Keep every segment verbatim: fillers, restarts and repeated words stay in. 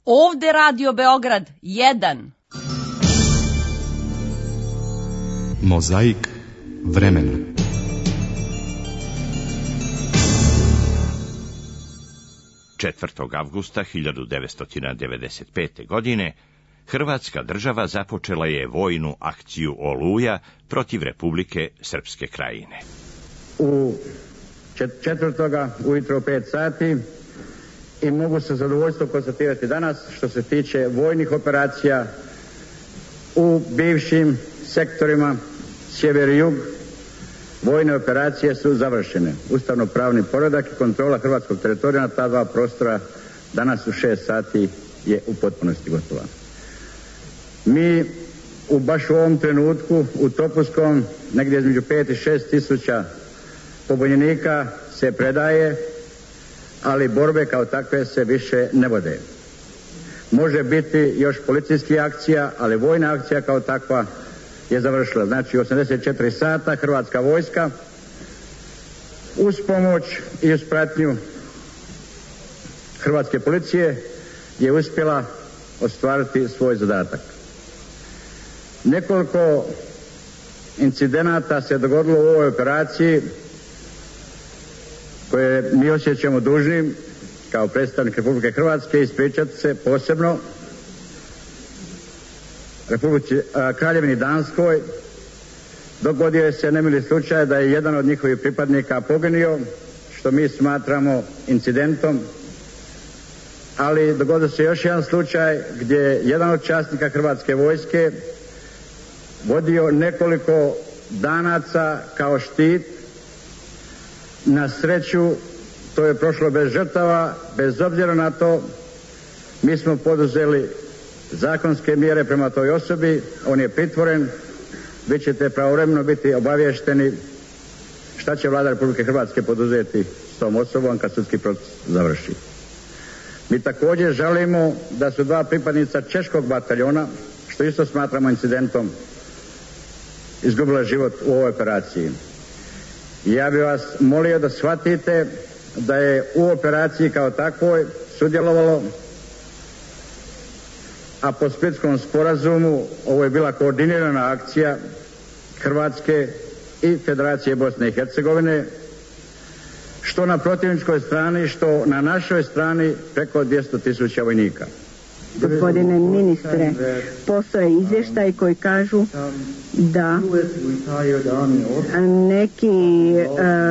Ovde Radio Beograd jedan. Mozaik vremena. četvrtog avgusta hiljadu devetsto devedeset pete. godine Hrvatska država započela je vojnu akciju Oluja protiv Republike Srpske Krajine. U četvrtoga ujutro pet sati i mogu se zadovoljstvo konstatirati danas što se tiče vojnih operacija u bivšim sektorima sjever i jug. Vojne operacije su završene. Ustavno-pravni poredak i kontrola hrvatskog teritorija na ta dva prostora danas u šest sati je u potpunosti gotova. Mi u baš u ovom trenutku u Topuskom negdje između pet i šest tisuća pobunjenika se predaje, ali borbe kao takve se više ne vode. Može biti još policijskih akcija, ali vojna akcija kao takva je završila. Znači osamdeset četiri sata hrvatska vojska uz pomoć i uz pratnju hrvatske policije je uspjela ostvariti svoj zadatak. Nekoliko incidenata se dogodilo u ovoj operaciji koje mi osjećamo dužnim kao predstavnik Republike Hrvatske ispričati se posebno Republici, a, Kraljevini Danskoj. Dogodio je se nemili slučaj da je jedan od njihovih pripadnika poginuo, što mi smatramo incidentom, ali dogodio se još jedan slučaj gdje je jedan od časnika Hrvatske vojske vodio nekoliko danaca kao štit. Na sreću to je prošlo bez žrtava. Bez obzira na to mi smo poduzeli zakonske mjere prema toj osobi. On je pritvoren. Vi ćete pravovremeno biti obavješteni šta će Vlada Republike Hrvatske poduzeti s tom osobom kad sudski proces završi. Mi također žalimo da su dva pripadnica češkog bataljona, što isto smatramo incidentom, izgubila život u ovoj operaciji. Ja bih vas molio da shvatite da je u operaciji kao takvoj sudjelovalo, a po Splitskom sporazumu ovo je bila koordinirana akcija Hrvatske i Federacije Bosne i Hercegovine, što na protivničkoj strani, što na našoj strani preko dvjesto tisuća vojnika. Gospodine ministre, postoje izvještaj koji kažu da neki e,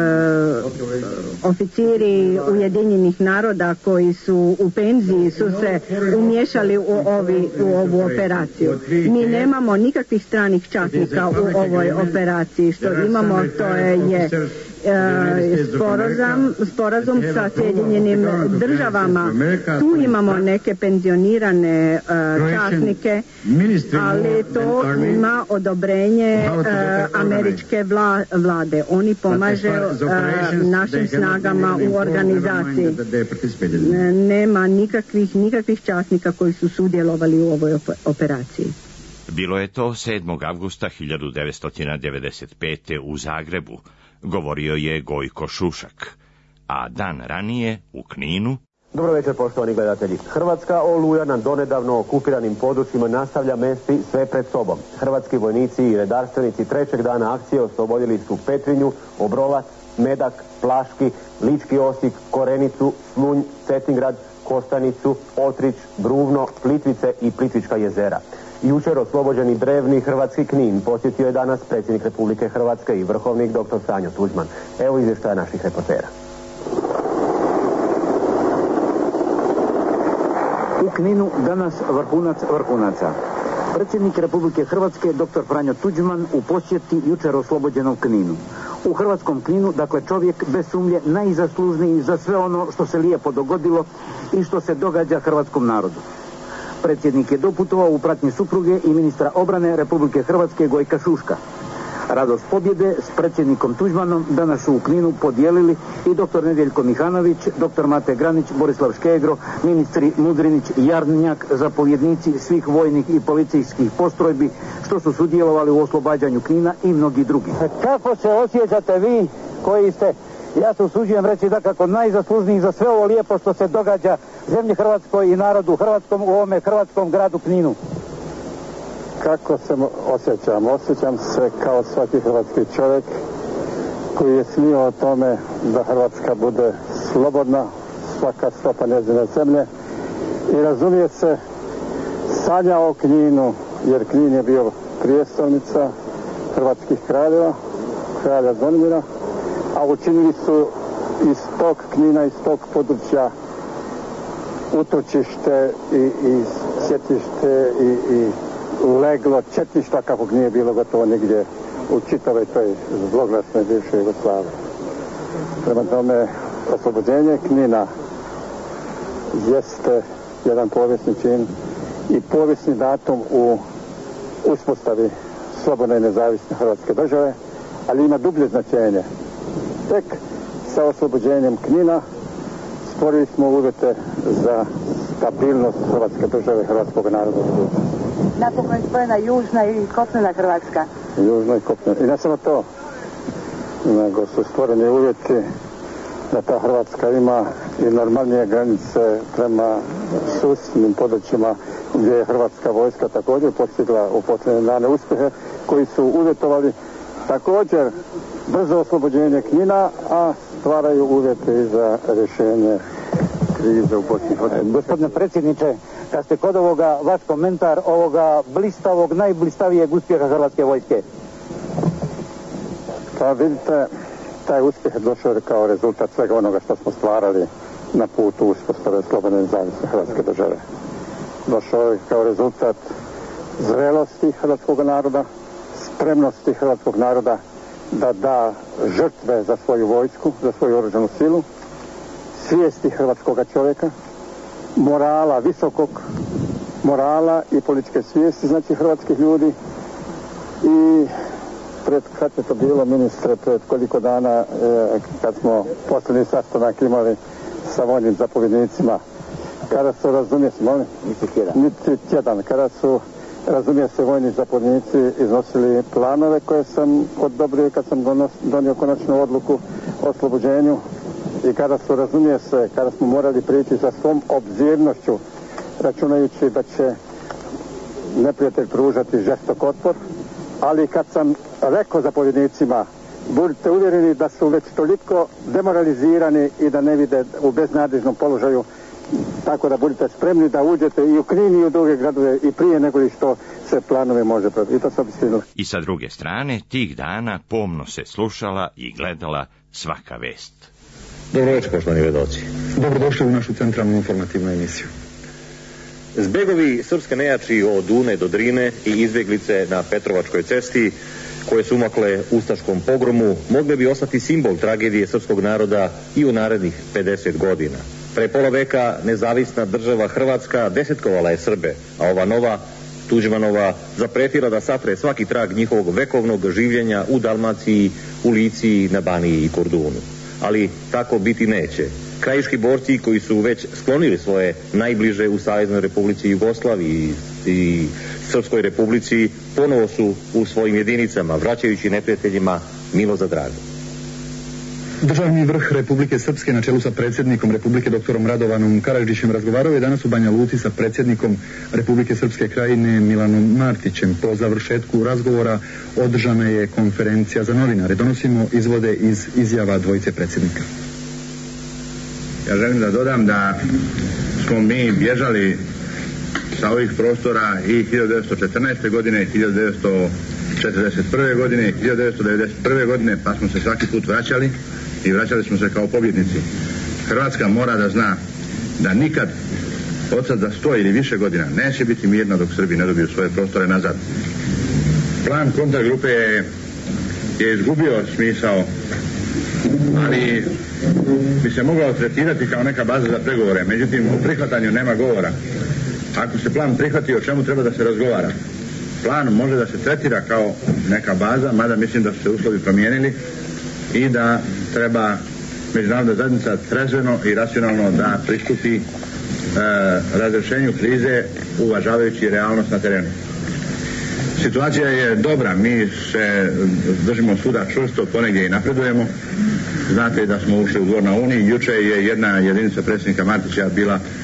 oficiri Ujedinjenih naroda koji su u penziji su se umiješali u, ovi, u ovu operaciju. Mi nemamo nikakvih stranih časnika u ovoj operaciji. Što imamo, to je, je e, sporazum, sporazum sa Sjedinjenim državama. Tu imamo neke penzionirane e, časnike, ali to ima odobrenje e, američke vla, vlade. Oni pomaže e, našim snagama u organizaciji. Nema nikakvih, nikakvih časnika koji su sudjelovali u ovoj operaciji. Bilo je to sedmog avgusta hiljadu devetsto devedeset pete. u Zagrebu. Govorio je Gojko Šušak. A dan ranije u Kninu... Dobro večer, poštovani gledatelji. Hrvatska Oluja na donedavno okupiranim područjima nastavlja mesti sve pred sobom. Hrvatski vojnici i redarstvenici trećeg dana akcije oslobodili su Petrinju, Obrovac, Medak, Plaški, Lički Osijek, Korenicu, Slunj, Cetingrad, Kostanicu, Otrić, Bruvno, Plitvice i Plitvička jezera. Jučer oslobođeni drevni hrvatski Knin posjetio je danas predsjednik Republike Hrvatske i vrhovnik doktor Franjo Tuđman. Evo izvještaja naših reportera. U Kninu danas vrhunac vrhunaca. Predsjednik Republike Hrvatske doktor Franjo Tuđman u posjeti jučer oslobođenom Kninu. U hrvatskom Kninu, dakle čovjek bez sumnje najzaslužniji za sve ono što se lijepo dogodilo i što se događa hrvatskom narodu. Predsjednik je doputovao u pratnji supruge i ministra obrane Republike Hrvatske Gojka Šuška. Radost pobjede s predsjednikom Tuđmanom danas su u Kninu podijelili i doktor Nedjeljko Mihanović, doktor Mate Granić, Borislav Škegro, ministri Mudrinić i Jarnjak, zapovjednici svih vojnih i policijskih postrojbi što su sudjelovali u oslobađanju Knina i mnogi drugi. Kako se osjećate vi koji ste, ja se usuđujem reći, da kako najzaslužniji za sve ovo lijepo što se događa zemlji Hrvatskoj i narodu hrvatskom u ovome hrvatskom gradu Kninu? Kako se osjećam? Osjećam se kao svaki hrvatski čovjek koji je snio o tome da Hrvatska bude slobodna, svaka stopa njezine zemlje, i razumije se sanja o Kninu, jer Knin je bio prijestolnica hrvatskih kraljeva, kralja Zvonimira, a učinili su iz tog Knina, iz tog područja utočište i, i sjetište i, i leglo četništva kakvog nije bilo gotovo nigdje u čitavoj toj zloglasnoj bivšoj Jugoslaviji. Prema tome, oslobođenje Knina jeste jedan povijesni čin i povijesni datum u uspostavi slobodne i nezavisne Hrvatske države, ali ima dublje značenje. Tek sa oslobođenjem Knina stvorili smo uvjete za stabilnost Hrvatske države i hrvatskog naroda. Napokon je spojena južna i kopnena Hrvatska. Južna i kopnena. I ne samo to, nego su stvoreni uvjeti da ta Hrvatska ima i normalnije granice prema susjednim područjima gdje je hrvatska vojska također postigla u posljednje dane uspjehe koji su uvjetovali također brzo oslobođenje Knina, a stvaraju uvjete i za rješenje krize u Bosni i Hercegovini. Gospodine predsjedniče, kad ste kod ovoga, vaš komentar ovoga blistavog, najblistavijeg uspjeha hrvatske vojske? Pa vidite, taj uspjeh je došao kao rezultat svega onoga što smo stvarali na putu uspostave slobodne i nezavisne Hrvatske države. Došao je kao rezultat zrelosti hrvatskog naroda, spremnosti hrvatskog naroda da da žrtve za svoju vojsku, za svoju oružanu silu, svijesti hrvatskoga čovjeka, morala, visokog morala i političke svijesti, znači hrvatskih ljudi. I pred, kad je to bilo, ministre, pred koliko dana, e, kad smo posljednji sastanak imali sa vojnim zapovjednicima, kada su, razumije se, molim? Niti tjedan. Niti tjedan, kada su, razumije se, vojni zapovjednici iznosili planove koje sam odobrio kad sam donos, donio konačnu odluku o oslobođenju, i kada su, razumije se, kada smo morali prići sa svom obzirnošću, računajući da će neprijatelj pružati žestok otpor, ali kad sam rekao zapovjednicima, budite uvjereni da su već toliko demoralizirani i da ne vide u beznadežnom položaju, tako da budite spremni da uđete i u Knin i u druge gradove i prije nego li što se planove može provesti. I to sam istinilo. I sa druge strane, tih dana pomno se slušala i gledala svaka vest. Dobro večer, poštovani gledaoci. Dobrodošli u našu centralnu informativnu emisiju. Zbegovi srpske nejači od Une do Drine i izbjeglice na Petrovačkoj cesti, koje su umakle ustaškom pogromu, mogle bi ostati simbol tragedije srpskog naroda i u narednih pedeset godina. Pre pola veka nezavisna država Hrvatska desetkovala je Srbe, a ova nova, Tuđmanova, zapretila da satre svaki trag njihovog vekovnog življenja u Dalmaciji, u Lici, na Baniji i Kordunu. Ali tako biti neće. Krajiški borci koji su već sklonili svoje najbliže u Saveznoj Republici Jugoslaviji i Srpskoj Republici ponovo su u svojim jedinicama, vraćajući neprijateljima milo za drago. Državni vrh Republike Srpske na čelu sa predsjednikom Republike doktorom Radovanom Karadžićem razgovarao je danas u Banja Luci sa predsjednikom Republike Srpske krajine Milanom Martićem. Po završetku razgovora održana je konferencija za novinare. Donosimo izvode iz izjava dvojice predsjednika. Ja želim da dodam da smo mi bježali sa ovih prostora i hiljadu devetsto četrnaeste. godine, hiljadu devetsto četrdeset prve. godine i hiljadu devetsto devedeset prve. godine, pa smo se svaki put vraćali i vraćali smo se kao pobjednici. Hrvatska mora da zna da nikad od sad za sto ili više godina neće biti mirna dok Srbi ne dobiju svoje prostore nazad. Plan kontragrupe je, je izgubio smisao, ali bi se mogao tretirati kao neka baza za pregovore. Međutim, o prihvatanju nema govora. Ako se plan prihvati, o čemu treba da se razgovara? Plan može da se tretira kao neka baza, mada mislim da su se uslovi promijenili i da treba međunarodna zajednica trezveno i racionalno da pristupi e, razrješenju krize uvažavajući realnost na terenu. Situacija je dobra, mi se držimo svuda čvrsto, ponegdje i napredujemo. Znate da smo ušli u Dvor na Uni. Juče je jedna jedinica predsjednika Martića bila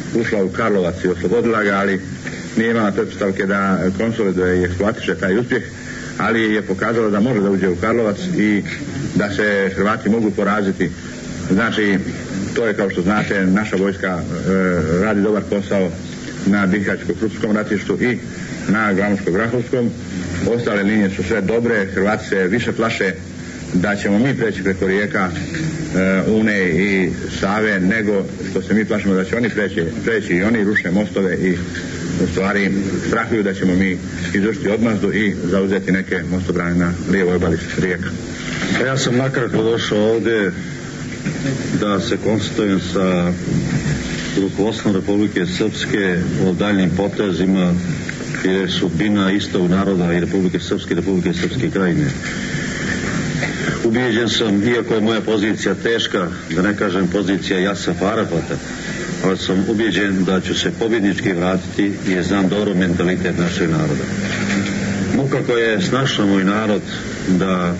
ušla u Karlovac i oslobodila ga, ali nije imala pretpostavke da konsoliduje i eksploatiše taj uspjeh, ali je pokazala da može da uđe u Karlovac i da se Hrvati mogu poraziti. Znači, to je, kao što znate, naša vojska e, radi dobar posao na Bihaćko-Kruškom ratištu i na Glavnoško-Grahovskom. Ostale linije su sve dobre, Hrvati se više plaše da ćemo mi preći preko rijeka e, Une i Save, nego što se mi plašimo da će oni preći, preći i oni ruše mostove i u stvari strahuju da ćemo mi izvršiti odmazdu i zauzeti neke mostobrane na lijevoj obali rijeka. Ja sam nakratko došao ovdje da se konstatujem sa rukovodstvom Republike Srpske o daljnjim potezima, jer je sudbina istog naroda i Republike Srpske i Republike Srpske krajine. Ubijeđen sam, iako je moja pozicija teška, da ne kažem pozicija Jasafa Arafata, ali sam ubijeđen da ću se pobjednički vratiti jer znam dobro mentalitet našeg naroda. Muka koja je snašla moj narod da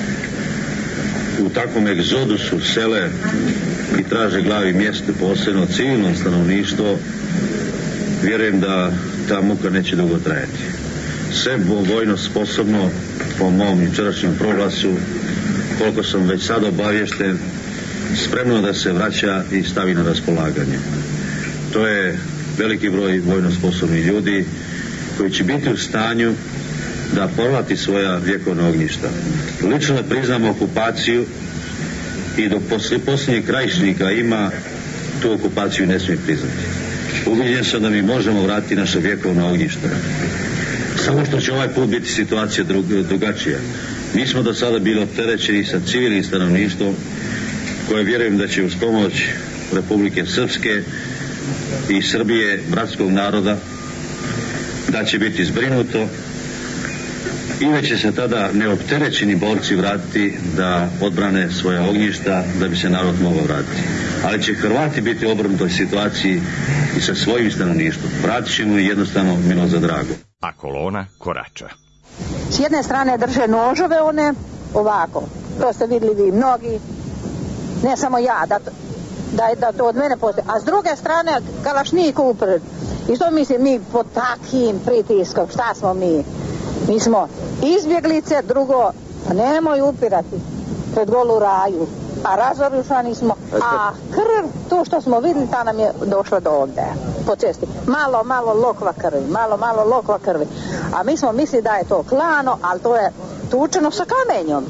u takvom egzodusu sele i traže glavi mjesto, posebno civilno stanovništvo, vjerujem da ta muka neće dugo trajati. Sve vojno sposobno, po mom jučerašnjem proglasu, koliko sam već sad obavješten, spremno da se vraća i stavi na raspolaganje. To je veliki broj vojno sposobnih ljudi koji će biti u stanju da povrati svoja vjekovna ognjišta. Lično ne priznam okupaciju i dok posljednjeg krajišnika ima, tu okupaciju ne smije priznati. Uviđen sam da mi možemo vratiti naše vjekovna ognjišta. Samo što će ovaj put biti situacija drug, drugačija. Mi smo do sada bili opterećeni sa civilnim stanovništvom koje vjerujem da će uz pomoć Republike Srpske i Srbije, bratskog naroda, da će biti zbrinuto i da će se tada neopterećeni borci vratiti da odbrane svoja ognjišta da bi se narod mogao vratiti. Ali će Hrvati biti u obrnutoj situaciji i sa svojim stanovništvom. Vratit ćemo i jednostavno milo za drago. A kolona korača. S jedne strane drže nožove one ovako, to ste vidjeli vi mnogi, ne samo ja, da, da, da to od mene postoji, a s druge strane kalašnik upred. I što mislim mi pod takim pritiskom, šta smo mi? Mi smo izbjeglice, drugo, nemoj upirati pred golu raju, a razorušani smo, a krv, to što smo vidjeli, ta nam je došla do ovdje, po cesti. Malo, malo lokva krvi, malo, malo lokva krvi. A mi smo mislili da je to klano, ali to je tučeno sa kamenjom.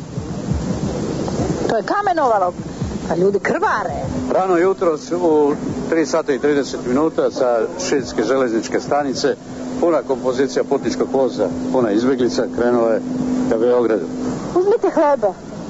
To je kamenovalo, pa ljudi krvare. Rano jutro u tri sata i trideset minuta sa Šidske železničke stanice, puna kompozicija putničkog voza, puna izbjeglica, krenula je ka Beogradu. Uzmite hlebe.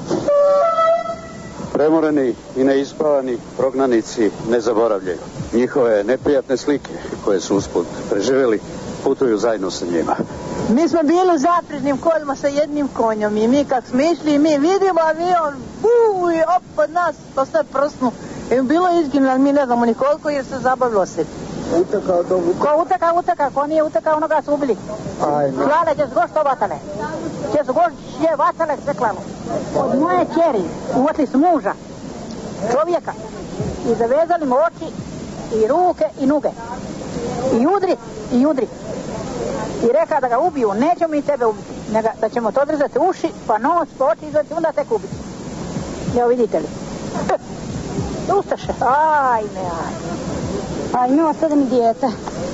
Premoreni i neispavani prognanici ne zaboravljaju. Njihove neprijatne slike koje su usput preživjeli putuju zajedno sa njima. Mi smo bili u zaprežnim koljima sa jednim konjom i mi kad smo išli mi vidimo avion, buuuj, opod nas, to sve prsnu. I bilo izginulo, ali mi ne znamo ni koliko jer se zabavilo se. Utekao to vuka? Ko uteka, uteka, ko nije utekao, onoga su ubili. Klane, gdje su goš to vatale? Gdje su goš je vatale sve klano? Od moje čeri uvotili su muža, čovjeka, i zavezali mu oči, i ruke, i noge. I udri, i udri. I reka da ga ubiju, nećemo mi tebe ubiti, nego da ćemo to odrezati uši, pa nos, pa oči izvati, onda tek ubiti. Evo vidite li. Ustaše, ajme, ajme. A ima ostade mi dijete.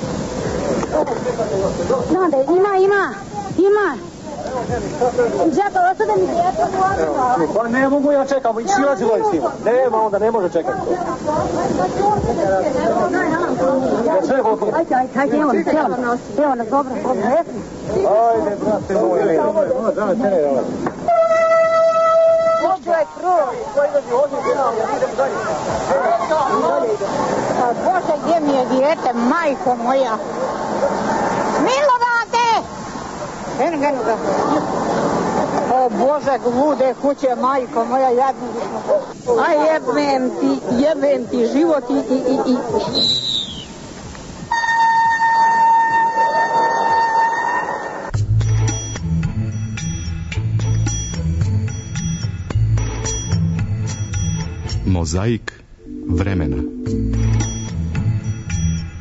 Znate, ima, ima, ima. Zato ostade mi dijete. Pa ne mogu ja čekam, silazilo je s njima. Nema, onda ne može čekati. Ajde, ajde, ajde, evo nas, evo nas. Evo nas, dobro, dobro. Ajde, brate moj. Mođo je krov. Bože, gdje mi je dijete, majko moja? Milovate! Eno ga, eno ga. O Bože, glude kuće, majko moja, jadno bismo. A jebem ti, jebem ti život i, i, i, i. Mozaik vremena.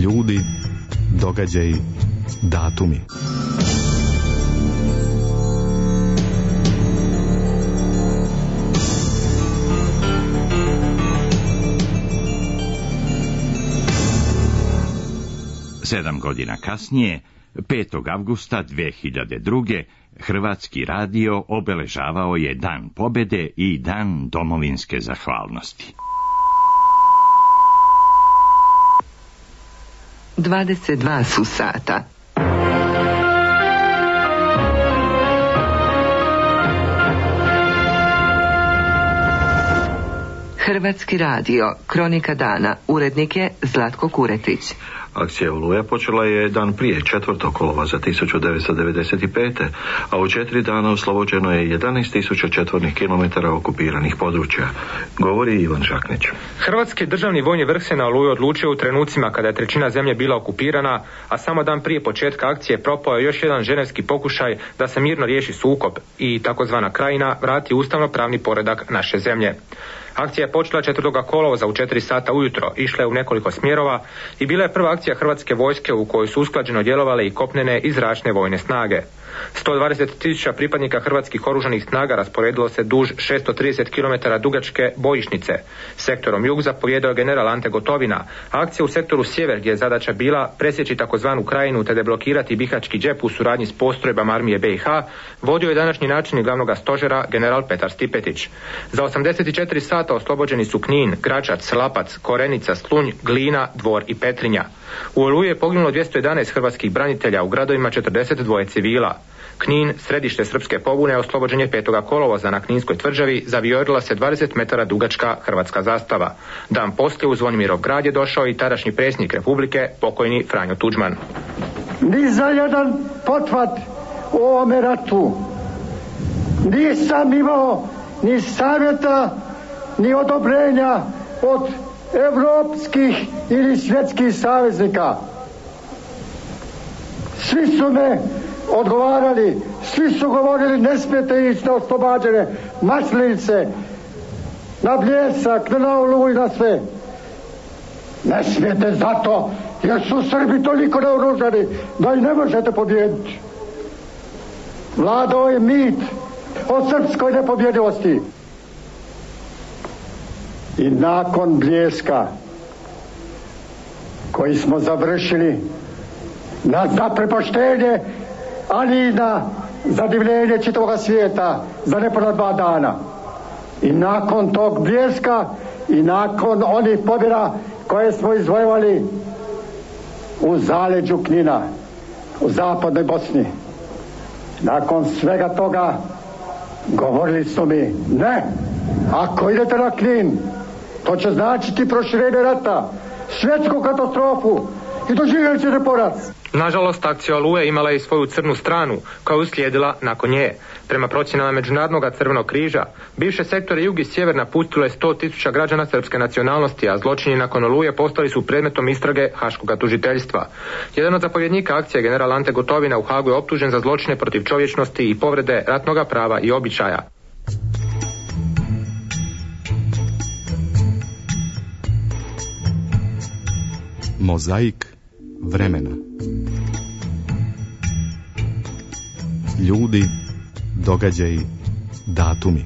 Ljudi, događaji, datumi. Sedam godina kasnije, petog avgusta dve hiljade druge. Hrvatski radio obeležavao je Dan pobjede i Dan domovinske zahvalnosti. dvadeset dva su sata. Hrvatski radio, kronika dana, urednik je Zlatko Kuretić. Akcija Oluja počela je dan prije, četvrtog kolovoza tisuću devetsto devedeset pete. a u četiri dana oslobođeno je jedanaest tisuća četvornih kilometara okupiranih područja, govori Ivan Žaknić. Hrvatski državni vojni vrh se na Oluju odlučio u trenucima kada je trećina zemlje bila okupirana, a samo dan prije početka akcije propao je još jedan ženevski pokušaj da se mirno riješi sukob i takozvana krajina vrati ustavno-pravni poredak naše zemlje. Akcija je počela četvrtog kolovoza u četiri sata ujutro, išla je u nekoliko smjerova i bila je prva akcija hrvatske vojske u kojoj su usklađeno djelovale i kopnene i zračne vojne snage. sto dvadeset tisuća pripadnika hrvatskih oružanih snaga rasporedilo se duž šesto trideset kilometara dugačke bojišnice. Sektorom jug zapovjedao general Ante Gotovina, a akcija u sektoru sjever gdje je zadaća bila presjeći takozvanu krajinu te deblokirati Bihaćki džep u suradnji s postrojbama armije B i H, vodio je današnji načelnik glavnog stožera general Petar Stipetić. Za osamdeset četiri sata oslobođeni su Knin, Gračac, Lapac, Korenica, Slunj, Glina, Dvor i Petrinja. U Oluji je poginulo dvjesto jedanaest hrvatskih branitelja, u gradovima četrdeset dva civila. Knin, središte srpske pobune, oslobođen je petog kolovoza. Na Kninskoj tvrđavi zavijorila se dvadeset metara dugačka hrvatska zastava. Dan poslije u Zvonimirov grad je došao i tadašnji predsjednik Republike, pokojni Franjo Tuđman. Ni za jedan pothvat u ovome ratu nisam imao ni savjeta, ni odobrenja od evropskih ili svjetskih saveznika. Svi su me odgovarali, svi su govorili ne smijete ići na oslobađene Maslenice, na Bljesak, na Oluju i na sve. Ne smijete zato jer su Srbi toliko naoružani da i ne možete pobijediti. Vladao je mit o srpskoj nepobjedivosti. I nakon Bljeska koji smo završili na zaprepaštenje, ali i na zadivljenje čitavoga svijeta za nepuna dva dana. I nakon tog Bljeska i nakon onih pobjeda koje smo izvojevali u zaleđu Knina, u zapadnoj Bosni, nakon svega toga govorili su mi, ne, ako idete na Knin, to će značiti proširenje rata, svjetsku katastrofu i doživjeli ćete poraz. Nažalost, akcija Oluje imala je i svoju crnu stranu, koja je uslijedila nakon nje. Prema procjenama Međunarodnog crvenog križa, bivše sektore jug i sjever napustilo je sto tisuća građana srpske nacionalnosti, a zločini nakon Oluje postali su predmetom istrage Haškoga tužiteljstva. Jedan od zapovjednika akcije, general Ante Gotovina, u Hagu je optužen za zločine protiv čovječnosti i povrede ratnoga prava i običaja. Mozaik vremena. Ljudi, događaji, datumi.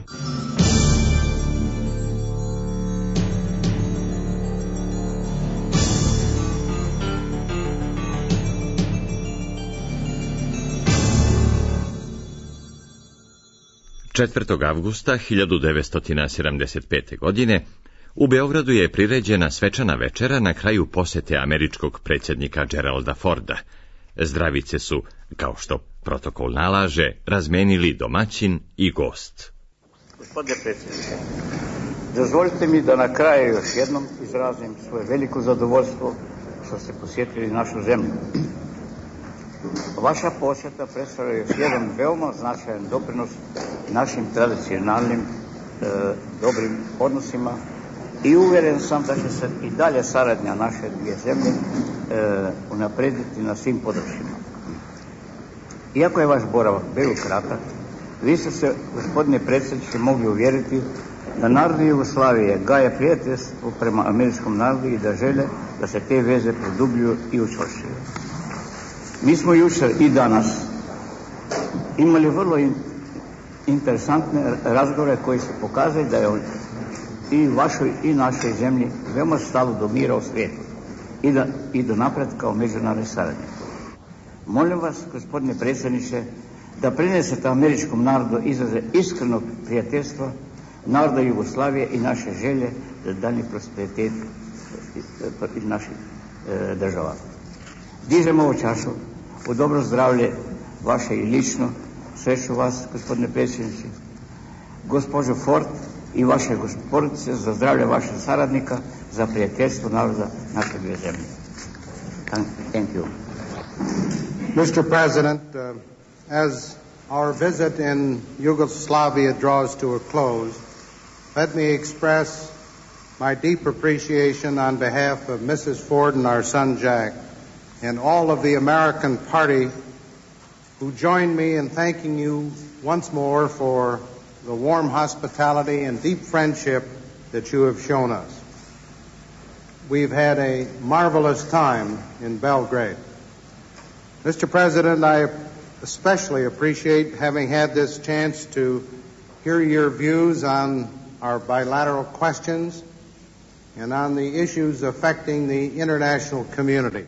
četvrtog avgusta hiljadu devetsto sedamdeset pete. godine u Beogradu je priređena svečana večera na kraju posjete američkog predsjednika Geralda Forda. Zdravice su, kao što protokol nalaže, razmenili domaćin i gost. Gospodine predsjedniče, dozvolite mi da na kraju još jednom izrazim svoje veliko zadovoljstvo što ste posjetili našu zemlju. Vaša posjeta predstavlja još jedan veoma značajan doprinos našim tradicionalnim e, dobrim odnosima i uvjeren sam da će se i dalje saradnja naše dvije zemlje e, unaprijediti na svim područjima. Iako je vaš boravak bio kratak, vi ste se, gospodine predsjedniče, mogli uvjeriti da narodi Jugoslavije gaje prijateljstvo prema američkom narodu i da žele da se te veze produbljuju i učvršćuju. Mi smo jučer i danas imali vrlo in, interesantne razgovore koji su pokazali da je i vašoj i našoj zemlji veoma stalo do mira u svijetu i, da, i do napretka u međunarodnoj saradnji. Molim vas, gospodine predsjedniče, da prinesete američkom narodu izraze iskrenog prijateljstva naroda Jugoslavije i naše želje za daljnji prosperitet iz naših e, država. Dižem ovu čašu u dobro zdravlje vaše i lično, sreću vas, gospodine predsjedniče, gospođo Ford i vaše gospodice, za zdravlje vaših saradnika, za prijateljstvo naroda naše dvije zemlje. Thank, thank you. Mister President, uh, as our visit in Yugoslavia draws to a close, let me express my deep appreciation on behalf of Missus Ford and our son Jack and all of the American party who join me in thanking you once more for the warm hospitality and deep friendship that you have shown us. We've had a marvelous time in Belgrade. Mister President, I especially appreciate having had this chance to hear your views on our bilateral questions and on the issues affecting the international community.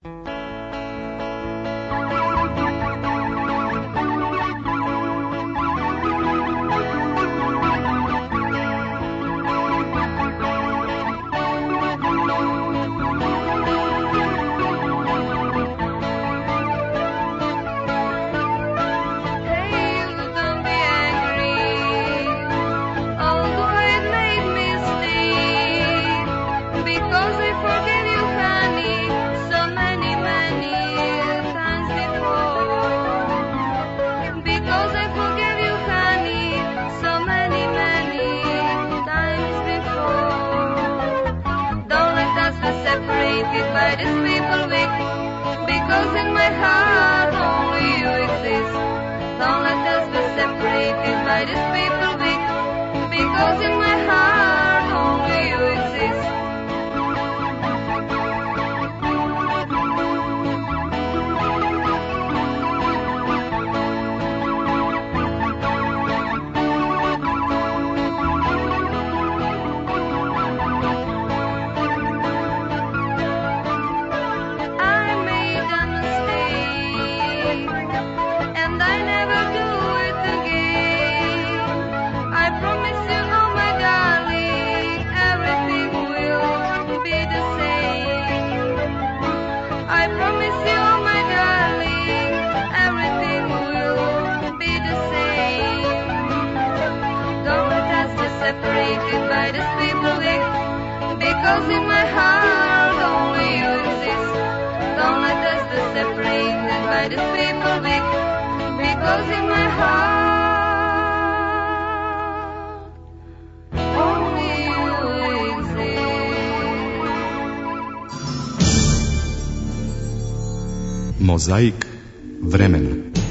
Mozaik vremena.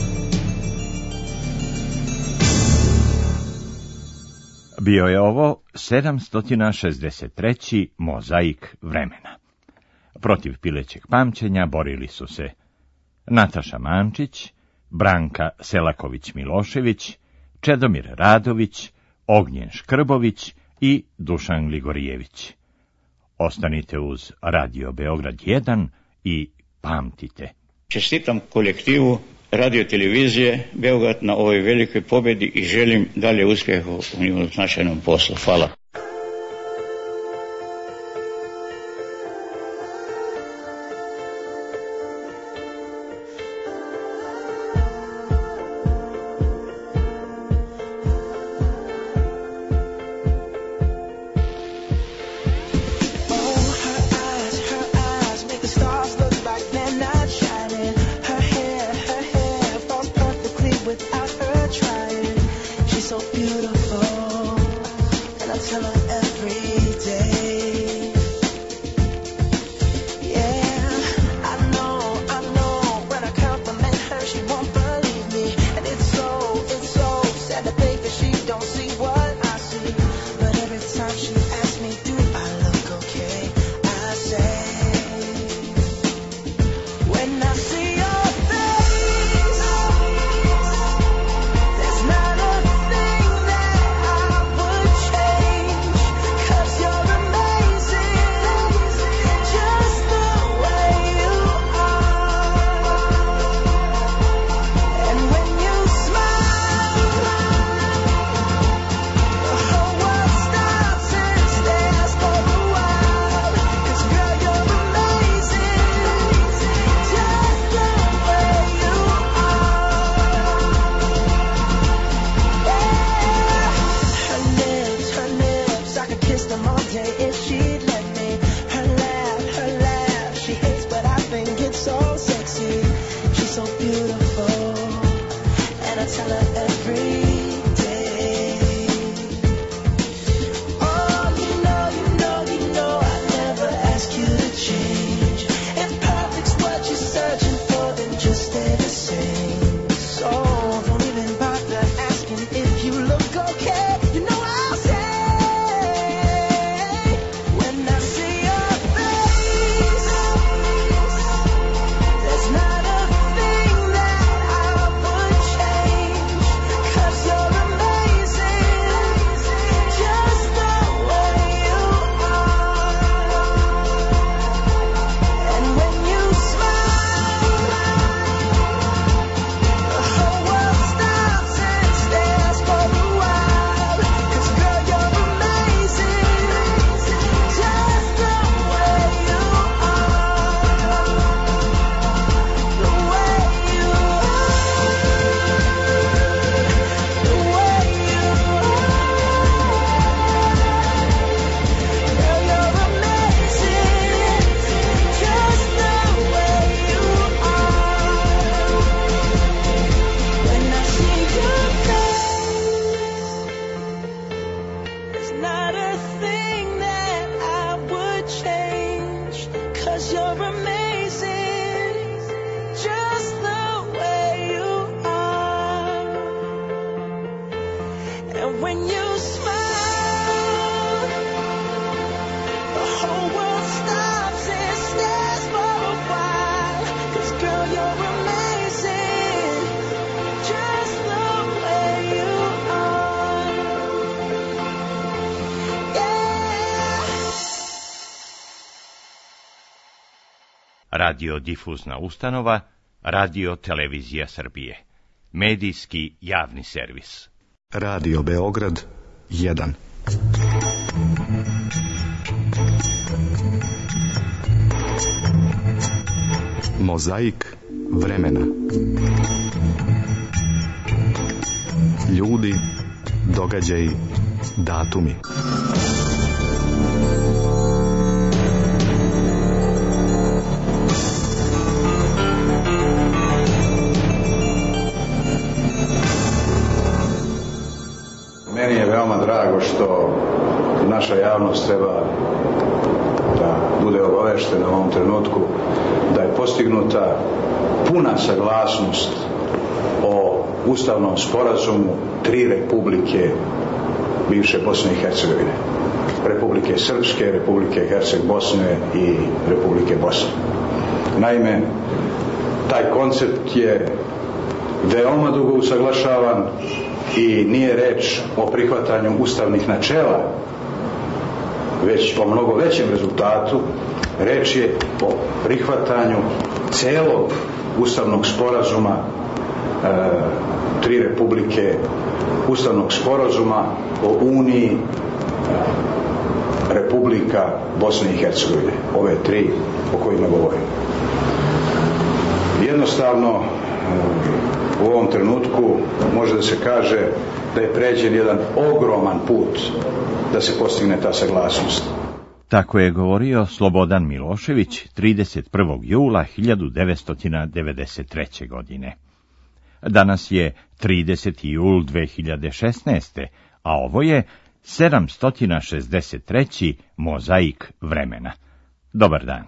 Bio je ovo sedamsto šezdeset treći Mozaik vremena. Protiv pilećeg pamćenja borili su se Nataša Mančić, Branka Selaković-Milošević, Čedomir Radović, Ognjen Škrbović i Dušan Gligorijević. Ostanite uz Radio Beograd jedan i pamtite. Čestitam kolektivu radio-televizije Beograd na ovoj velikoj pobjedi i želim dalje uspjeha u njihovom značajnom poslu. Hvala. Without her trying, she's so beautiful, and I tell radiodifuzna ustanova, Radio Televizija Srbije, medijski javni servis. Radio Beograd jedan. Mozaik vremena. Ljudi, događaji, datumi. Meni je veoma drago što naša javnost treba da bude obaveštena u ovom trenutku da je postignuta puna saglasnost o ustavnom sporazumu tri republike bivše Bosne i Hercegovine. Republike Srpske, Republike Herceg Bosne i Republike Bosne. Naime, taj koncept je veoma dugo usaglašavan i nije reč o prihvatanju ustavnih načela, već o mnogo većem rezultatu. Reč je o prihvatanju celog ustavnog sporazuma e, tri republike, ustavnog sporazuma o uniji e, Republika Bosne i Hercegovine, ove tri o kojima govorim. Jednostavno, u ovom trenutku može da se kaže da je pređen jedan ogroman put da se postigne ta saglasnost. Tako je govorio Slobodan Milošević trideset prvog jula hiljadu devetsto devedeset treće. godine. Danas je trideseti jul dve hiljade šesnaeste. a ovo je sedamsto šezdeset treći Mozaik vremena. Dobar dan.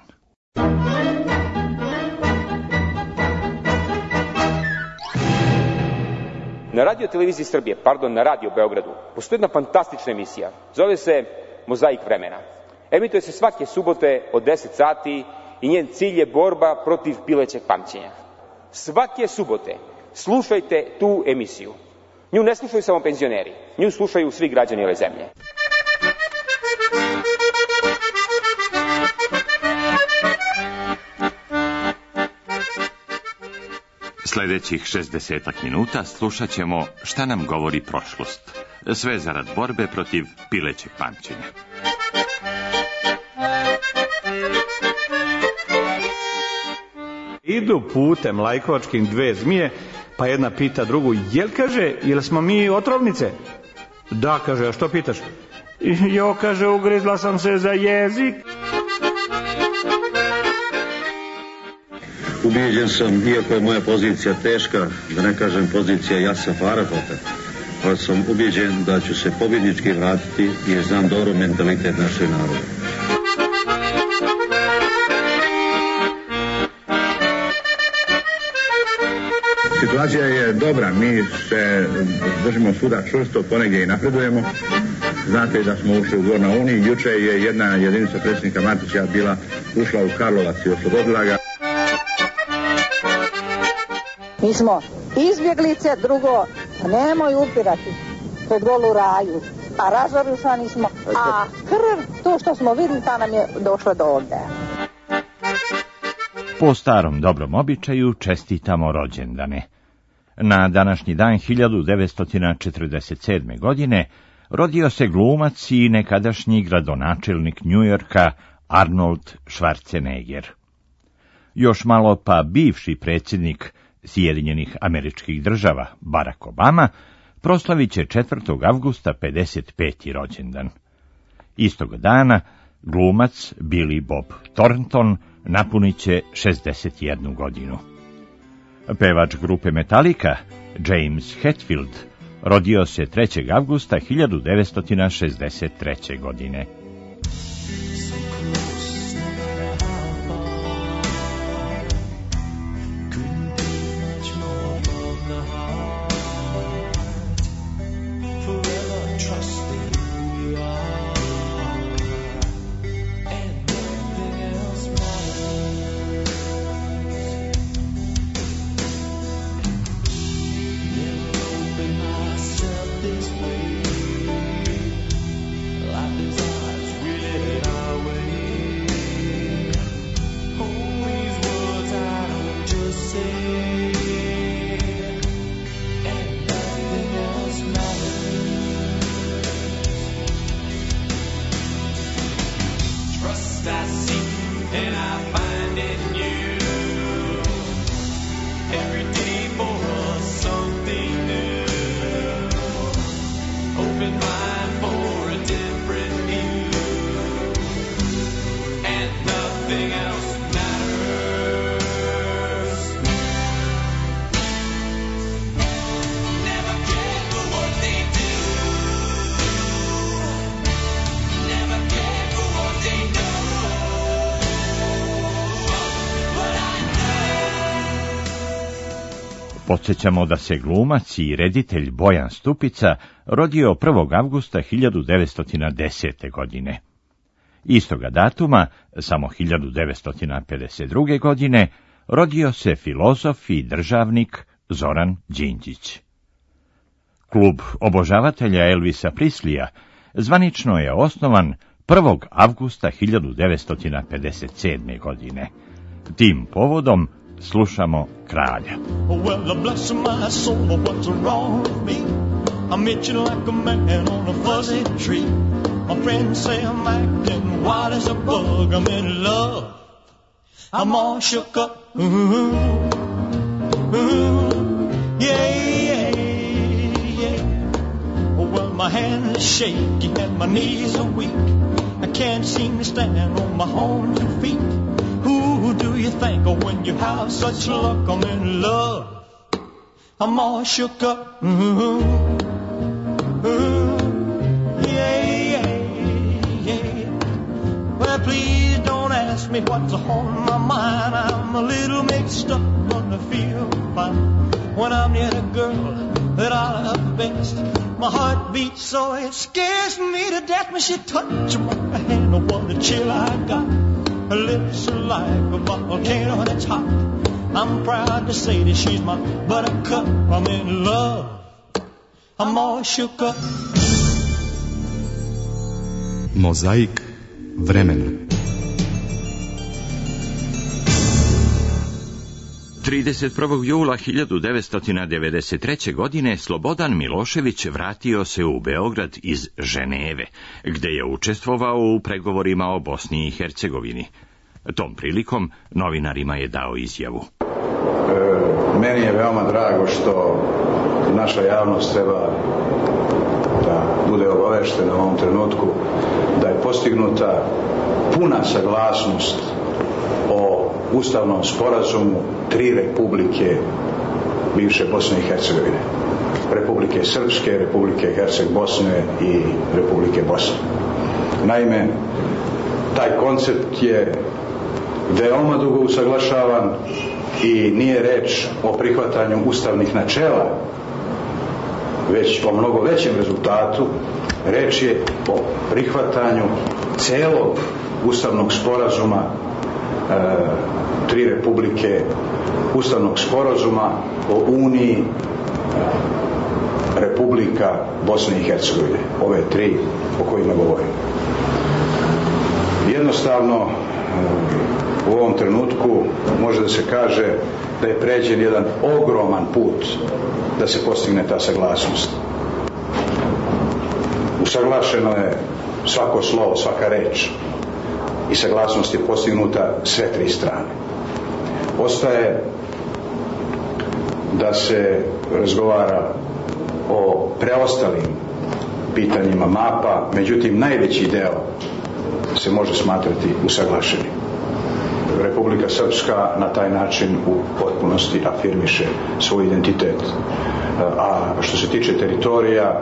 Na Radio Televiziji Srbije, pardon, na Radio Beogradu, postoji jedna fantastična emisija. Zove se Mozaik vremena. Emituje se svake subote od deset sati i njen cilj je borba protiv pilećeg pamćenja. Svake subote slušajte tu emisiju. Nju ne slušaju samo penzioneri, nju slušaju svi građani ove zemlje. Sljedećih šezdesetak minuta slušat ćemo šta nam govori prošlost. Sve zarad borbe protiv pilećeg pamćenja. Idu putem lajkovačkim dve zmije, pa jedna pita drugu, jel, kaže, jel smo mi otrovnice? Da, kaže, a što pitaš? Jo, kaže, ugrizla sam se za jezik. Ubijeđen sam, iako je moja pozicija teška, da ne kažem pozicija Jasefa Arafata, ali sam ubijeđen da ću se pobjednički vratiti jer znam dobro mentalitet našeg naroda. Situacija je dobra, mi se držimo svuda čvrsto, ponegdje i napredujemo. Znate da smo ušli u Gorna Uniji, juče je jedna jedinica predsjednika Matića bila ušla u Karlovac i oslobodila ga. Mi smo izbjeglice, drugo, nemoj upirati pred golu raju, a razorušani smo, a krv, to što smo vidjeli, ta nam je došla do ovdje. Po starom dobrom običaju čestitamo rođendane. Na današnji dan hiljadu devetsto četrdeset sedme. godine rodio se glumac i nekadašnji gradonačelnik Njujorka Arnold Schwarzenegger. Još malo pa bivši predsjednik Sjedinjenih Američkih Država Barack Obama proslavit će četvrtog avgusta pedeset peti. rođendan. Istog dana glumac Billy Bob Thornton napunit će šezdeset jednu godinu. Pevač grupe Metallica James Hetfield rodio se trećeg avgusta hiljadu devetsto šezdeset treće. godine. Life is Podsjećamo da se glumac i reditelj Bojan Stupica rodio prvog avgusta hiljadu devetsto desete. godine. Istoga datuma, samo hiljadu devetsto pedeset druge. godine, rodio se filozof i državnik Zoran Đinđić. Klub obožavatelja Elvisa Prislija zvanično je osnovan prvog avgusta hiljadu devetsto pedeset sedme. godine. Tim povodom slušamo Kralja. Well, bless my soul, what's wrong with me? I'm itching like a man on a fuzzy tree. My friends say I'm acting wild as a bug. I'm in love. I'm all shook up. Ooh, ooh, yeah, yeah, yeah. Well, my hands are shaky and my knees are weak. I can't seem to stand on my own two feet. Who do you think of when you have such luck? I'm in love. I'm all shook up. Ooh, ooh, yeah, yeah, yeah. Well, please don't ask me what's on my mind. I'm a little mixed up, but I feel fine when I'm near the girl that I love best. My heart beats so it scares me to death when she touches my hand. Oh, what a chill I got. Her lips are like a volcano that's hot. I'm proud to say that she's my buttercup. I'm in love. I'm all shook up. Mozaik vremena. trideset prvog jula hiljadu devetsto devedeset treće. godine Slobodan Milošević vratio se u Beograd iz Ženeve, gde je učestvovao u pregovorima o Bosni i Hercegovini. Tom prilikom novinarima je dao izjavu. E, meni je veoma drago što naša javnost treba da bude obaveštena u ovom trenutku da je postignuta puna saglasnost o ustavnom sporazumu tri republike bivše Bosne i Hercegovine. Republike Srpske, Republike Herceg Bosne i Republike Bosne. Naime, taj koncept je veoma dugo usaglašavan i nije reč o prihvatanju ustavnih načela, već o mnogo većem rezultatu. Reč je o prihvatanju celog ustavnog sporazuma e, tri republike, ustavnog sporazuma o Uniji Republika Bosne i Hercegovine, ove tri o kojima govorim. Jednostavno, u ovom trenutku može da se kaže da je pređen jedan ogroman put da se postigne ta saglasnost. Usaglašeno je svako slovo, svaka reč i saglasnost je postignuta sve tri strane. Ostaje da se razgovara o preostalim pitanjima mapa, međutim najveći deo se može smatrati usaglašenim. Republika Srpska na taj način u potpunosti afirmiše svoj identitet. A što se tiče teritorija,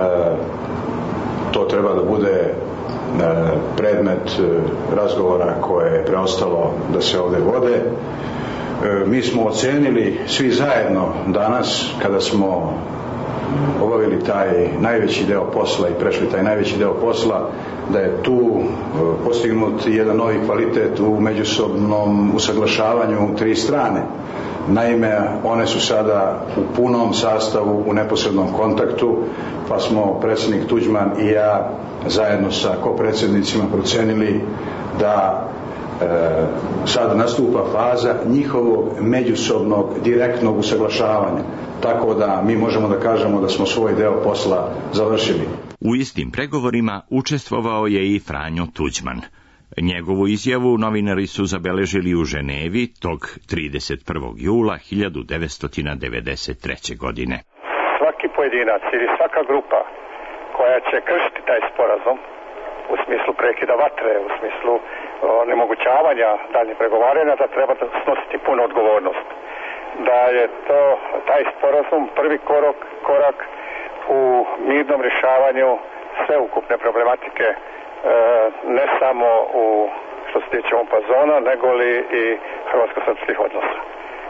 to treba da bude predmet razgovora koje je preostalo da se ovde vode. Mi smo ocenili svi zajedno danas, kada smo obavili taj najveći deo posla i prešli taj najveći deo posla, da je tu postignut jedan novi kvalitet u međusobnom usaglašavanju tri strane. Naime, one su sada u punom sastavu, u neposrednom kontaktu, pa smo predsjednik Tuđman i ja zajedno sa kopredsjednicima procenili da e, sada nastupa faza njihovog međusobnog direktnog usaglašavanja. Tako da mi možemo da kažemo da smo svoj deo posla završili. U istim pregovorima učestvovao je i Franjo Tuđman. Njegovu izjavu novinari su zabeležili u Ženevi tog trideset prvog jula hiljadu devetsto devedeset treće. godine. Svaki pojedinac ili svaka grupa koja će kršiti taj sporazum u smislu prekida vatre, u smislu onemogućavanja daljnjeg pregovaranja, da treba da snositi punu odgovornost. Da je to taj sporazum prvi korak, korak u mirnom rješavanju sveukupne problematike, e, ne samo u što se tiče ovom pazona, nego li i hrvatsko-srpskih odnosa.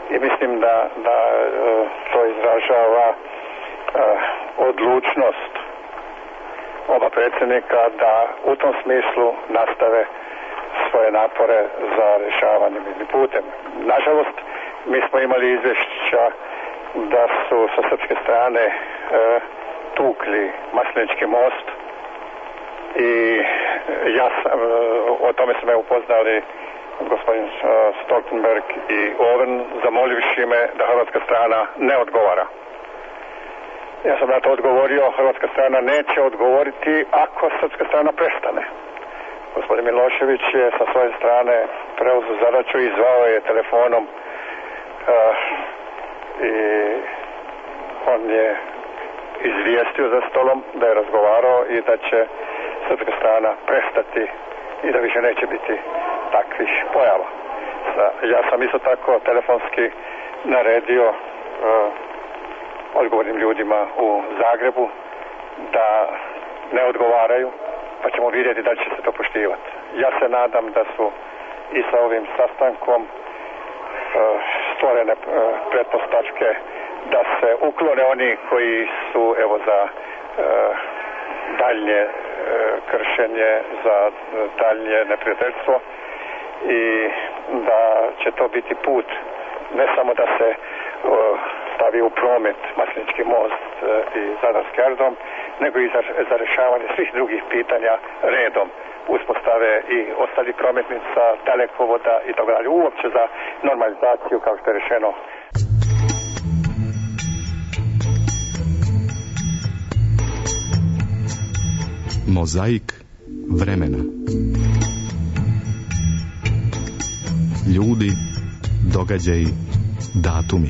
i mislim da, da to izražava odlučnost oba predsjednika da u tom smislu nastave svoje napore za rješavanje mirnim putem. Nažalost, mi smo imali izvješća da su sa srpske strane e, tukli Maslenički most i ja sam, o tome su me upoznali gospodin Stoltenberg i Owen, zamolivši me da hrvatska strana ne odgovara. Ja sam na to odgovorio, hrvatska strana neće odgovoriti ako srpska strana prestane. Gospodin Milošević je sa svoje strane preuzeo zadaću i zvao je telefonom uh, i on je izvijestio za stolom da je razgovarao i da će srpska strana prestati i da više neće biti takvih pojava. Ja sam isto tako telefonski naredio uh, odgovornim ljudima u Zagrebu da ne odgovaraju, pa ćemo vidjeti da će se to poštivati. Ja se nadam da su i sa ovim sastankom uh, stvorene uh, pretpostavke da se uklone oni koji su evo za uh, daljnje uh, kršenje, za uh, daljnje neprijateljstvo i da će to biti put ne samo da se uh, stavi u promet Maslenički most uh, i Zadarski aerodrom, nego i za, za rješavanje svih drugih pitanja redom, uspostave i ostalih prometnica, dalekovoda i tako dalje, uopće za normalizaciju kao što je rečeno. Mozaik vremena. Ljudi, događaji, datumi.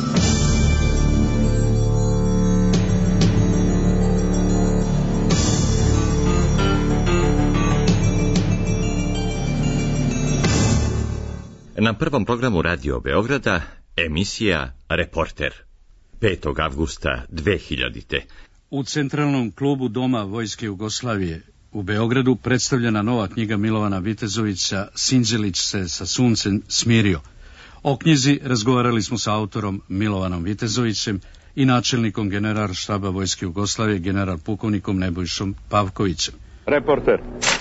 Na prvom programu Radio Beograda emisija Reporter. petog avgusta dve hiljadite. U Centralnom klubu Doma Vojske Jugoslavije u Beogradu predstavljena nova knjiga Milovana Vitezovića Sinđelić se sa suncem smirio. O knjizi razgovarali smo sa autorom Milovanom Vitezovićem i načelnikom generalštaba Vojske Jugoslavije general pukovnikom Nebojšom Pavkovićem. Reporter.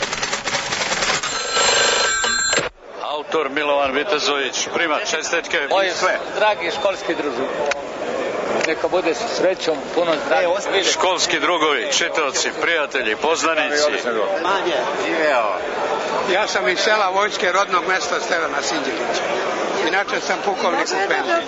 Autor Milovan Vitezović, prima čestitke. Moji sve. Dragi školski druži, neka bude sa srećom, puno zdravlja. Školski drugovi, čitaoci, prijatelji, poznanici. Manje. Živeo. Ja sam iz sela Vojske, rodnog mesta Stevana Sinđelića. Inače sam pukovnik u penziji.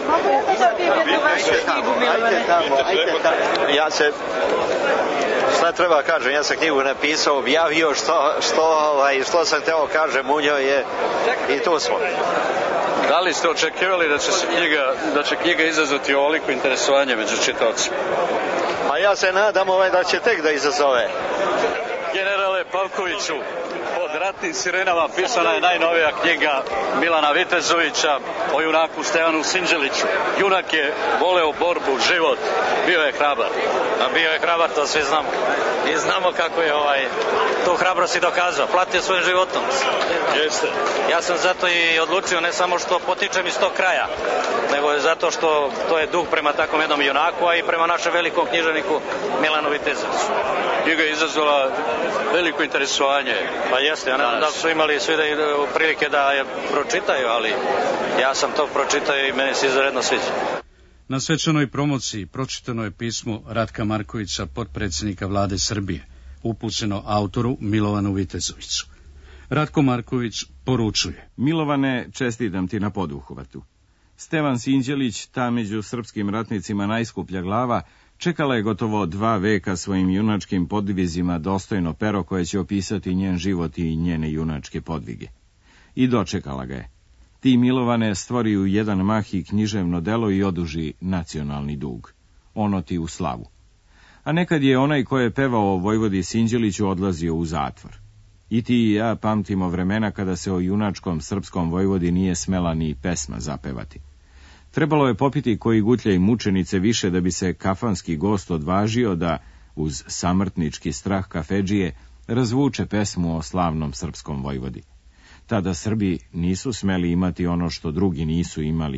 Ja se, šta treba kažem, ja sam knjigu napisao, objavio što, što, ovaj, što sam teo kažem u njoj je i tu smo. Da li ste očekivali da će se knjiga, da će knjiga izazvati ovoliko interesovanje među čitaocima? A ja se nadam ovaj da će tek da izazove. Generale Pavkoviću, pod ratnim sirenama pisana je najnovija knjiga Milana Vitezovića o junaku Stevanu Sinđeliću. Junak je voleo borbu, život, bio je hrabar. A bio je hrabar, to svi znamo. I znamo kako je ovaj, tu hrabrost i dokazao. Platio svojim životom. Jeste. Ja sam zato i odlučio, ne samo što potičem iz tog kraja, nego je zato što to je duh prema takvom jednom junaku, a i prema našem velikom književniku Milanu Vitezoviću. Knjiga je izazvala veliko interesovanje. Pa jeste, ja ne znam da su imali svi da prilike da je pročitaju, ali ja sam to pročitao i meni se izredno sviđa. Na svečanoj promociji pročitano je pismo Ratka Markovića, potpredsjednika vlade Srbije, upućeno autoru Milovanu Vitezoviću. Ratko Marković poručuje: Milovane, čestitam ti na poduhvatu. Stevan Sinđelić, ta među srpskim ratnicima najskuplja glava, čekala je gotovo dva veka svojim junačkim podvizima dostojno pero koje će opisati njen život i njene junačke podvige. I dočekala ga je. Ti, Milovane, stvori u jedan mah i književno delo i oduži nacionalni dug. Ono ti u slavu. A nekad je onaj ko je pevao o Vojvodi Sinđeliću odlazio u zatvor. I ti i ja pamtimo vremena kada se o junačkom srpskom vojvodi nije smela ni pesma zapevati. Trebalo je popiti koji gutljaj mučenice više da bi se kafanski gost odvažio da, uz samrtnički strah kafedžije, razvuče pesmu o slavnom srpskom vojvodi. Tada Srbi nisu smeli imati ono što drugi nisu imali,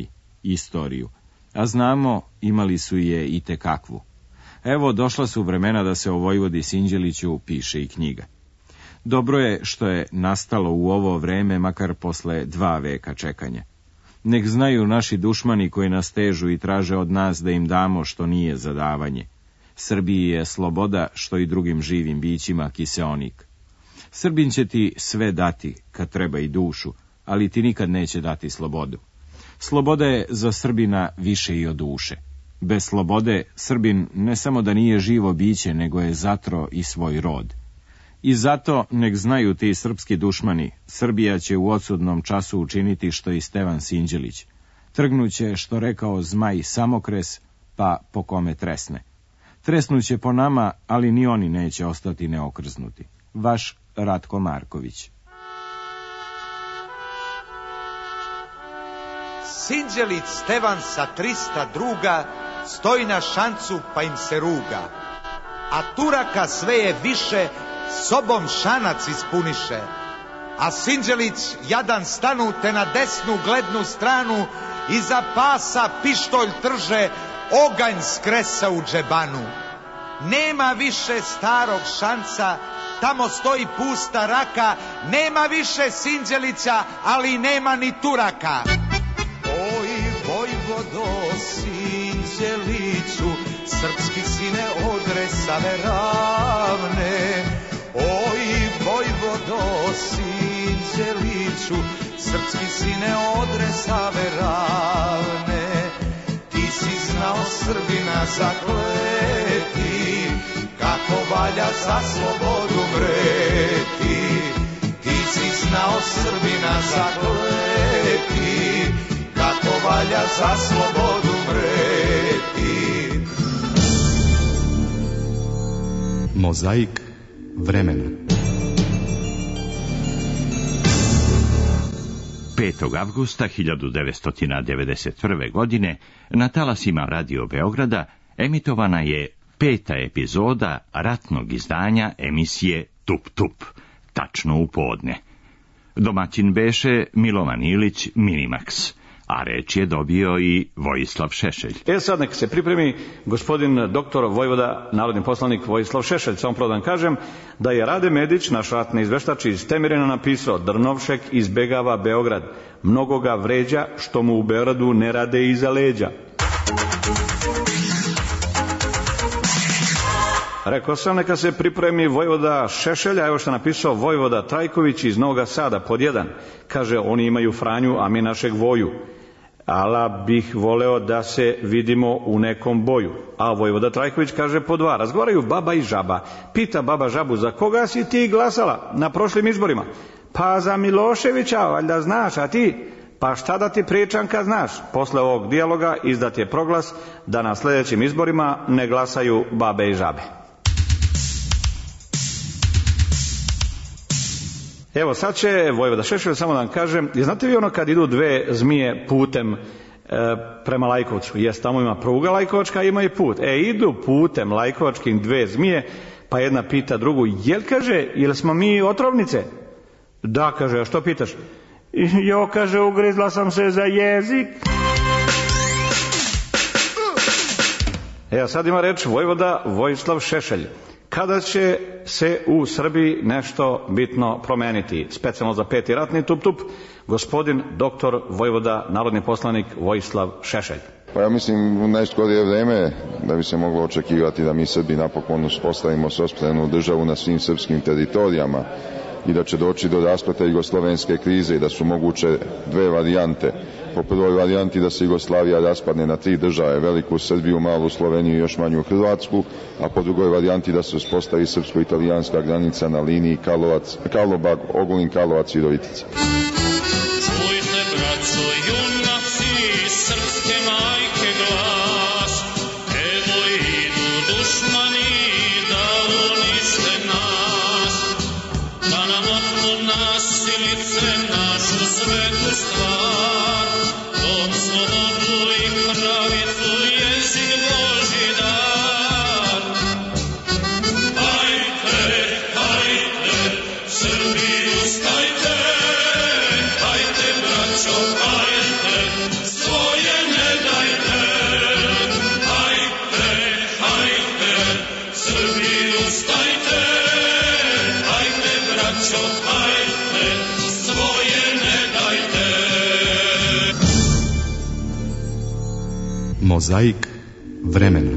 istoriju, a znamo imali su je i tekakvu. Evo, došla su vremena da se o Vojvodi Sinđeliću piše i knjiga. Dobro je što je nastalo u ovo vreme, makar posle dva veka čekanja. Nek znaju naši dušmani koji nas težu i traže od nas da im damo što nije za davanje. Srbiji je sloboda što i drugim živim bićima kiseonik. Srbin će ti sve dati, kad treba i dušu, ali ti nikad neće dati slobodu. Sloboda je za Srbina više i od duše. Bez slobode Srbin ne samo da nije živo biće, nego je zatro i svoj rod. I zato, nek znaju ti srpski dušmani, Srbija će u odsudnom času učiniti što i Stevan Sinđelić. Trgnuće, što rekao Zmaj Samokres, pa po kome tresne. Tresnuće po nama, ali ni oni neće ostati neokrznuti. Vaš Ratko Marković. Sinđelić Stevan sa trista druga stoji na šancu pa im se ruga, a Turaka sve je više, sobom šanac ispuniše. A Sinđelić jadan stanu te na desnu glednu stranu, iza pasa pištolj trže, oganj skresa u džebanu. Nema više starog šanca, tamo stoji pusta raka, nema više Sinđelića, ali nema ni Turaka. Oj, Vojvodo Sinđeliću, srpski sine od Resave ravne. Oj, Vojvodo Sinđeliću, srpski sine od Resave ravne. Ti si znao Srbina zakleti, kako valja za slobodu mreti. Ti si znao Srbina zakleti, kako valja za slobodu mreti. Mozaik vremena. petog avgusta hiljadu devetsto devedeset prve. godine na talasima Radio Beograda emitovana je peta epizoda ratnog izdanja emisije Tup Tup, tačno u podne. Domaćin beše Milovan Ilić Minimax, a reč je dobio i Vojislav Šešelj. E sad nek se pripremi gospodin doktor Vojvoda, narodni poslanik Vojislav Šešelj. Samo prvo da kažem da je Rade Medić, naš ratni izveštač iz Temerina, napisao: Drnovšek izbegava Beograd, mnogo ga vređa što mu u Beogradu ne rade iza leđa. Rekao sam neka se pripremi Vojvoda Šešelja, evo što je napisao Vojvoda Trajković iz Novog Sada, pod jedan. Kaže, oni imaju Franju, a mi našeg Voju. Ala bih voleo da se vidimo u nekom boju. A Vojvoda Trajković kaže pod dva. Razgovaraju baba i žaba. Pita baba žabu, za koga si ti glasala na prošlim izborima? Pa za Miloševića, valjda znaš, a ti? Pa šta da ti pričam kad znaš? Posle ovog dijaloga izdat je proglas da na sljedećim izborima ne glasaju babe i žabe. Evo sad će Vojvoda Šešelj, samo da vam kažem, je znate vi ono kad idu dve zmije putem e, prema Lajkovcu? Jes, tamo ima pruga Lajkovačka, ima i put. E, idu putem Lajkovačkim dve zmije, pa jedna pita drugu, jel, kaže, jel smo mi otrovnice? Da, kaže, a što pitaš? Jo, kaže, ugrizla sam se za jezik. Evo sad ima reč Vojvoda Vojislav Šešelj. Kada će se u Srbiji nešto bitno promeniti? Specijalno za peti ratni tup tup, gospodin doktor Vojvoda, narodni poslanik Vojislav Šešelj. Pa ja mislim u najskorije vreme da bi se moglo očekivati da mi Srbi napokon uspostavimo sopstvenu državu na svim srpskim teritorijama i da će doći do raspleta jugoslovenske krize i da su moguće dve varijante. Po prvoj varijanti da se Jugoslavija raspadne na tri države, veliku Srbiju, malu Sloveniju i još manju Hrvatsku, a po drugoj varijanti da se uspostavi srpsko-italijanska granica na liniji Karlovac, Karlobag, Ogulin, Karlovac i Virovitica. Čujte, braco, junaci, srpske majke glas, evo idu dušmani da unište nas, da nam otmu nasilice našu svetu stvar, dom slobodu i pravicu jezik Boži dar. Hajde, hajde, Srbi ustajte, hajde braćo, hajde, svoje ne Mozaik vremena.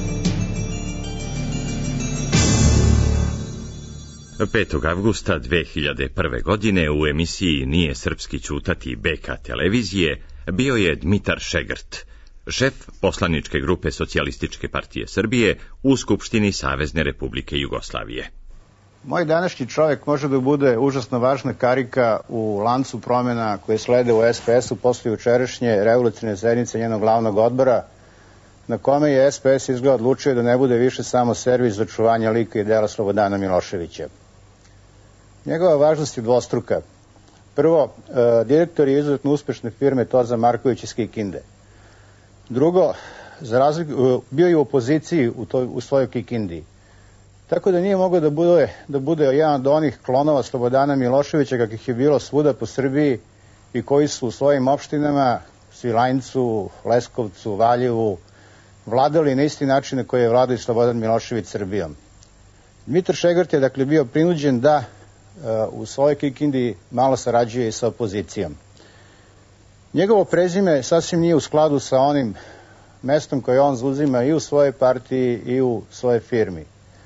petog avgusta dve hiljade prve. godine u emisiji Nije srpski ćutati B K televizije bio je Dmitar Šegrt, šef poslaničke grupe Socijalističke partije Srbije u Skupštini Savezne Republike Jugoslavije. Moj današnji čovjek može da bude užasno važna karika u lancu promjena koje slede u S P S-u posle jučerašnje revolucionarne sednice njenog glavnog odbora, na kome je S P S izgleda odlučio da ne bude više samo servis za čuvanje lika i dela Slobodana Miloševića. Njegova važnost je dvostruka. Prvo, e, direktor je izuzetno uspešne firme Toza Marković iz Kikinde. Drugo, za razliku, bio je u opoziciji u, toj, u svojoj Kikindi. Tako da nije mogao da bude, da bude jedan od onih klonova Slobodana Miloševića kakvih je bilo svuda po Srbiji i koji su u svojim opštinama, Svilajncu, Leskovcu, Valjevu, vladali na isti način na koji je vladao i Slobodan Milošević Srbijom. Dmitar Šegrt je dakle bio prinuđen da u svojoj Kikindi malo sarađuje i sa opozicijom. Njegovo prezime sasvim nije u skladu sa onim mestom koje on zauzima i u svojoj partiji i u svojoj firmi.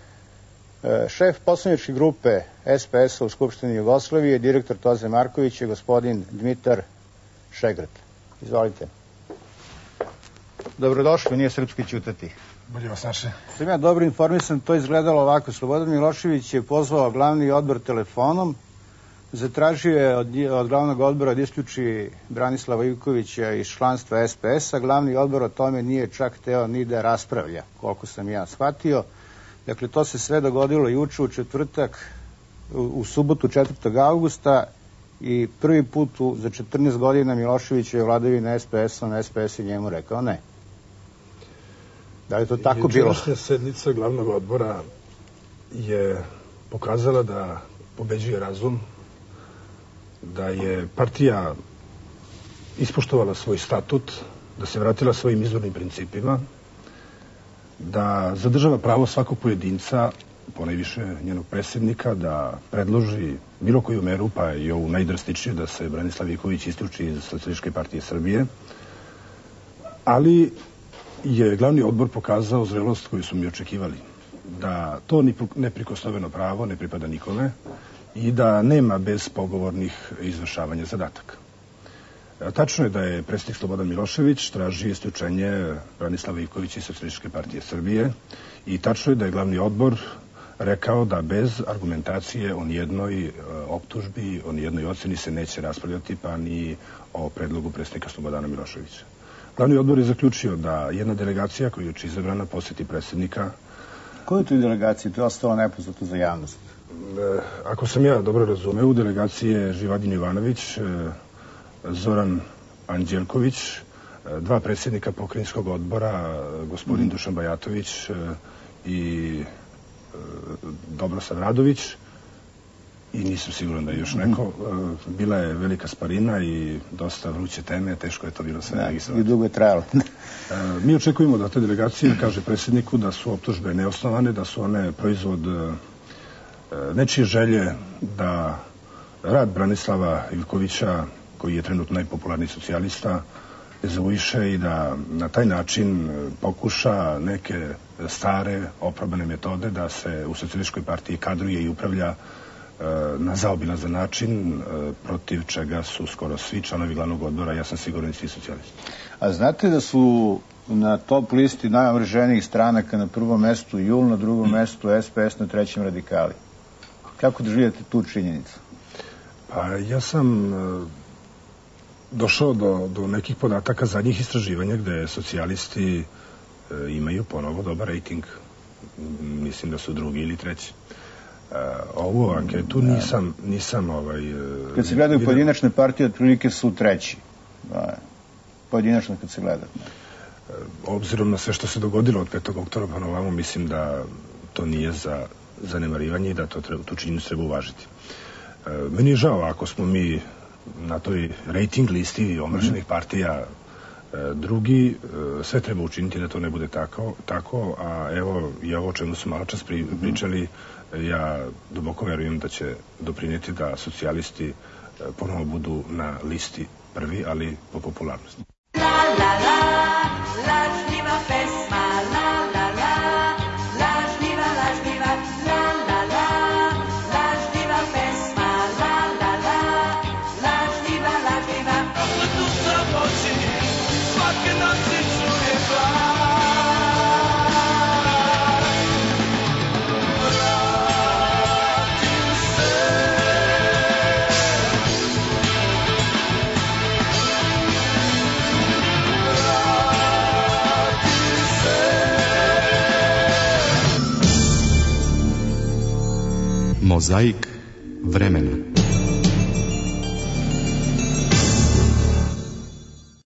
Šef poslaničke grupe S P S-a u Skupštini Jugoslavije, direktor Toze Marković, je gospodin Dmitar Šegrt. Izvolite. Dobrodošli, Nije srpski ćutati. Bolje vas naše. Sam ja dobro informisan, to izgledalo ovako. Slobodan Milošević je pozvao glavni odbor telefonom, zatražio je od, od glavnog odbora da isključi Branislava Ivkovića iz članstva S P S-a. Glavni odbor o tome nije čak teo ni da raspravlja, koliko sam ja shvatio. Dakle, to se sve dogodilo juče u četvrtak, u, u subotu četvrtog avgusta i prvi put u, za četrnaest godina Milošević je vladavina S P S-om, S P S je njemu rekao ne. Da li je to tako bilo? Jučerašnja sednica glavnog odbora je pokazala da pobeđuje razum, da je partija ispoštovala svoj statut, da se vratila svojim izvornim principima, da zadržava pravo svakog pojedinca, ponajviše njenog predsjednika, da predloži bilo koju meru, pa i ovu najdrastičniju, da se Branislav Ivković isključi iz Socijalističke partije Srbije, ali je glavni odbor pokazao zrelost koju su mi očekivali, da to neprikosnoveno pravo ne pripada nikome i da nema bezpogovornih izvršavanja zadataka. Tačno je da je predsjednik Slobodan Milošević tražio isključenje Branislava Ivkovića iz Socijalističke partije Srbije i tačno je da je glavni odbor rekao da bez argumentacije o nijednoj optužbi, o nijednoj oceni se neće raspravljati, pa ni o predlogu predsjednika Slobodana Miloševića. Glavni odbor je zaključio da jedna delegacija koja je juče izabrana posjeti predsjednika. Koju tu delegaciju? To je ostalo nepoznato za javnost. Ako sam ja dobro razumeo, u delegaciji je Živadin Jovanović, Zoran Anđelković, dva predsjednika pokrajinskog odbora, gospodin Dušan Bajatović i Dobrosav Radović, i nisam siguran da je još neko. Bila je velika sparina i dosta vruće teme, teško je to bilo sve registrovati. I dugo je trajalo. Mi očekujemo da te delegacije kaže predsjedniku da su optužbe neosnovane, da su one proizvod nečije želje da rad Branislava Ivkovića, koji je trenutno najpopularniji socijalista, dezavuiše i da na taj način pokuša neke stare oprobane metode da se u Socijalističkoj partiji kadruje i upravlja na zaobilazan način, protiv čega su skoro svi članovi glavnog odbora, ja sam siguran i svi socijalisti. A znate da su na top listi najomrženijih stranaka na prvom mestu J U L, na drugom mestu S P S, na trećem Radikali? Kako doživljate tu činjenicu? Pa ja sam došao do, do nekih podataka zadnjih istraživanja gde socijalisti imaju ponovo dobar rejting. Mislim da su drugi ili treći. Uh, ovu anketu nisam, nisam ovaj... Uh, kad se gledaju vidio... pojedinačne partije, otprilike su treći. Da, pojedinačno kad se gleda. Uh, obzirom na sve što se dogodilo od petog oktobra na ovamo, mislim da to nije za zanemarivanje i da to treba, tu činjenicu treba uvažiti. Uh, meni je žao ako smo mi na toj rating listi omrženih partija drugi, sve treba učiniti da to ne bude tako, tako a evo i ovo o čemu smo malo čas pri, pričali, ja duboko verujem da će doprinijeti da socijalisti ponovo budu na listi prvi, ali po popularnosti. La, la, la, la. Mozaik vremena.